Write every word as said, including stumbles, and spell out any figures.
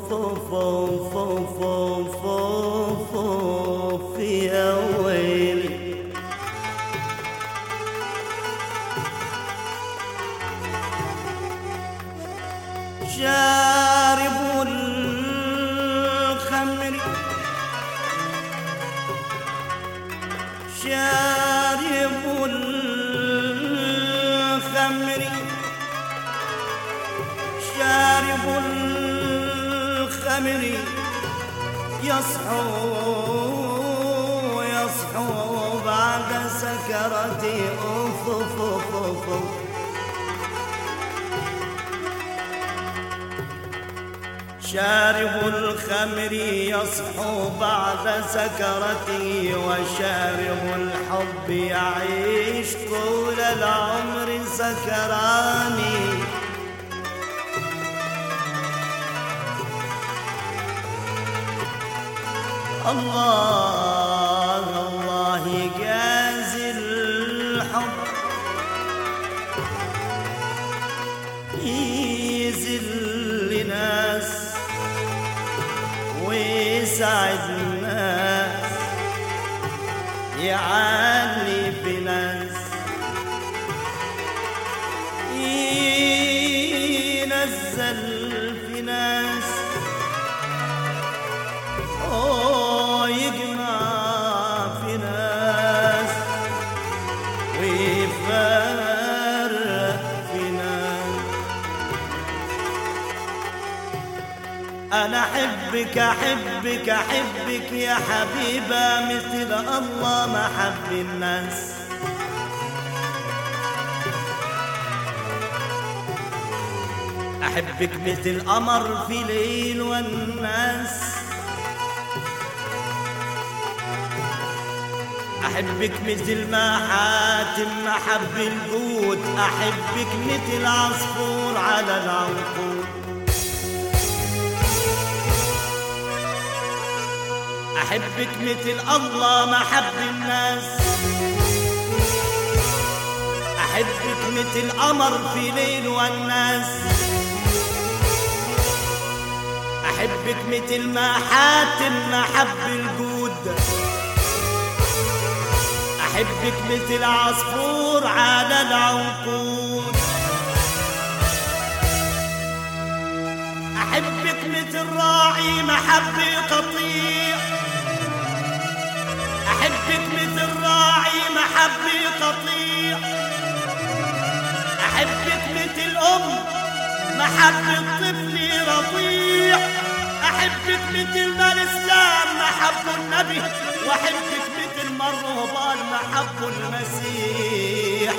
يا ويلي شارب الخمر شارب الخمر شارب الخمر يصحو يصحو بعد سكرتي أوف أوف أوف أوف شارب الخمر يصحو بعد سكرته وشارب الحب يعيش طول العمر سكراني الله الله يجازي الحب يذل ناس ويسعد الناس يعلي في ناس ينزل في ناس أوه يجمع في ناس ويفرق في ناس أنا أحبك أحبك أحبك يا حبيبة مثل الله ما حب الناس أحبك مثل قمر في ليل والناس أحبك مثل ما حاتم محب الجود أحبك مثل عصفور على العنقود أحبك مثل الله ما حب الناس أحبك مثل قمر في ليل والناس أحبك مثل ما حاتم محب الجود أحبك مثل عصفور على العنقود أحبك مثل راعي محب قطيع أحبك مثل راعي محب قطيع أحبك مثل أم محب الطفل رضيع أحبك مثل ما الإسلام محب النبي وأحبك مثل ما الرهبان محب المسيح